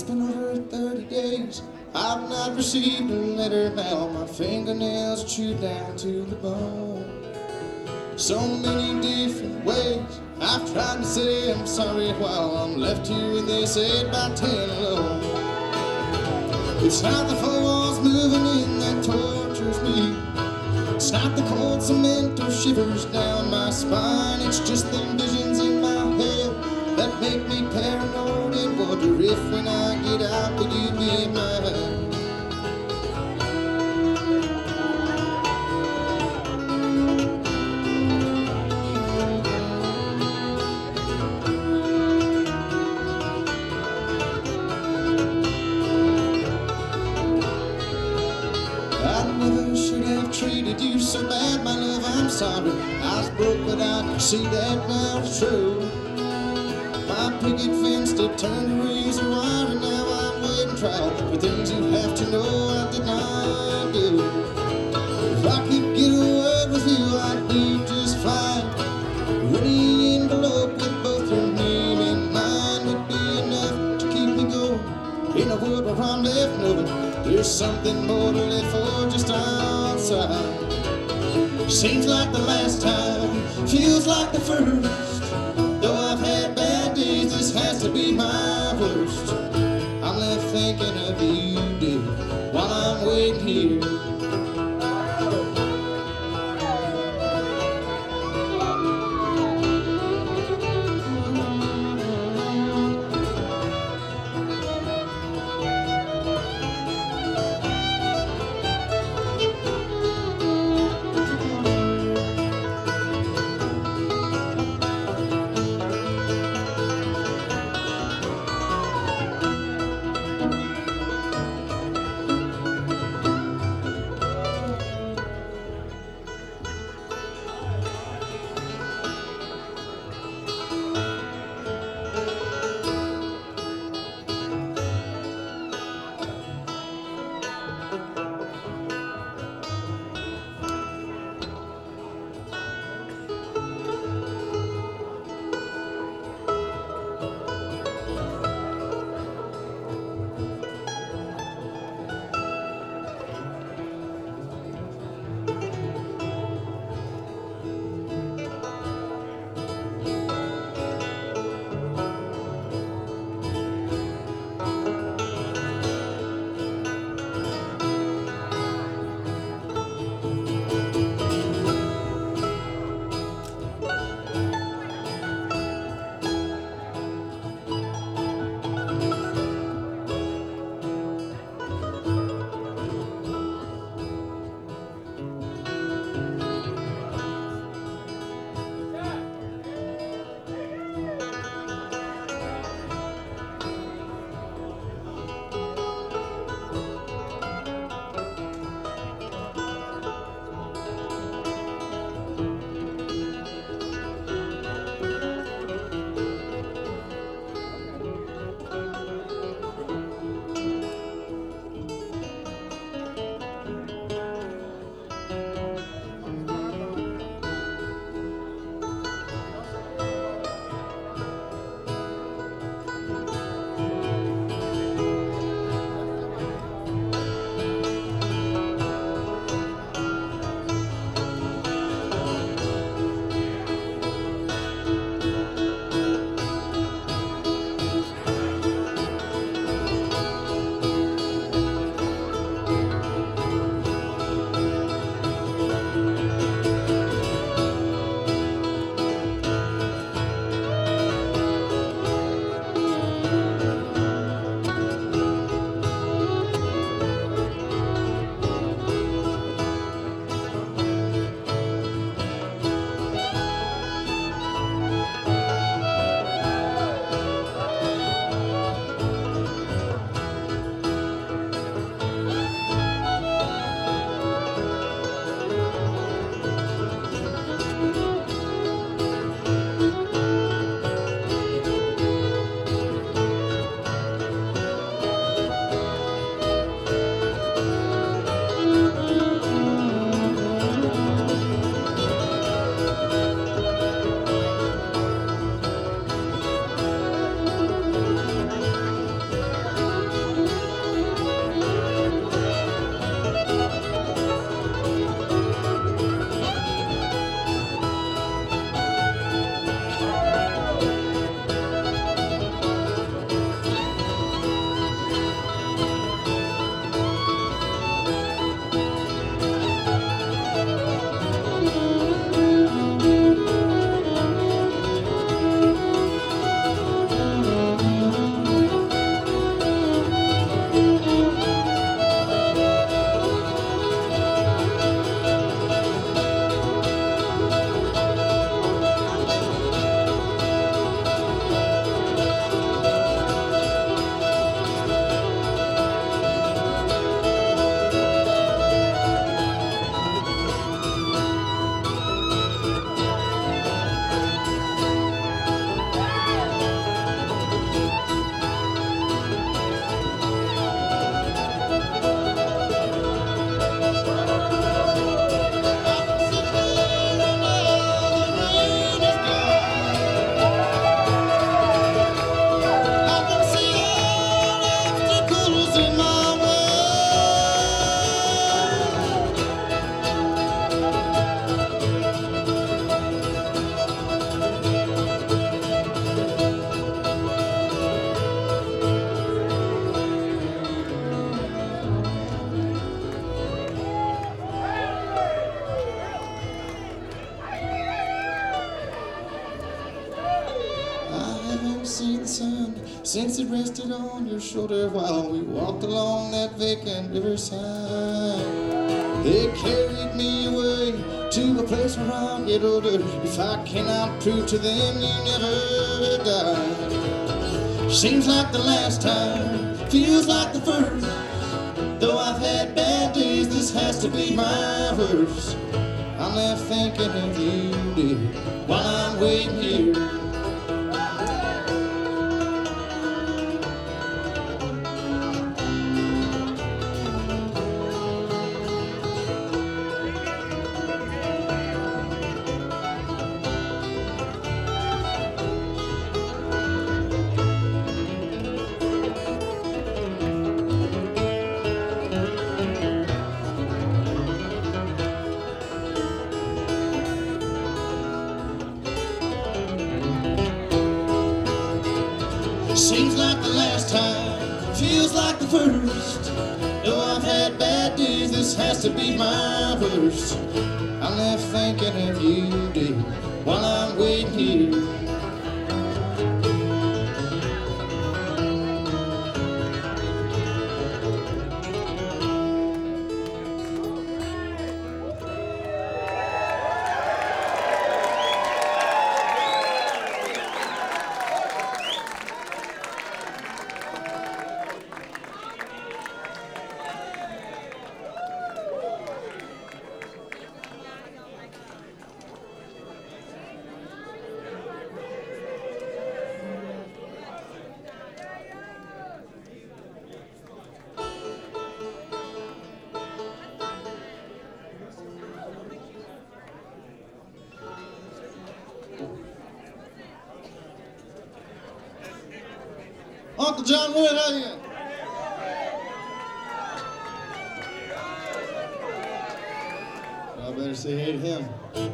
It's been over 30 days. I've not received a letter now. My fingernails are chewed down to the bone. So many different ways I've tried to say I'm sorry while I'm left here with this 8x10 alone. It's not the four walls moving in that tortures me. It's not the cold cement or shivers down my spine. It's just the visions in my head that make me paranoid and wonder if when I get out will you be mine. I never should have treated you so bad, my love, I'm sorry. I was broke, but I can see that now it's true. My picket fence did turn to razor wire, and now I'm waiting trial for things you have to know I did not do. If I could get a word with you, I'd be just fine. Any envelope with both your name and mine would be enough to keep me going. In a world where I'm left knowing there's something more to live for just outside. Seems like the last time, feels like the first. Though I've had bad days, this has to be my worst. I'm left thinking of you, dear, while I'm waiting here. since it rested on your shoulder while we walked along that vacant riverside. They carried me away to a place where I'll get older if I cannot prove to them you never died. Seems like the last time, feels like the first. Though I've had bad days, this has to be my worst. I'm left thinking of you, dear, while I'm waiting here. Seems like the last time, feels like the first. Though I've had bad days, this has to be my worst. I'm left thinking of you, dear, while I'm waiting here. Uncle John Wood, how you? I better say hey to him.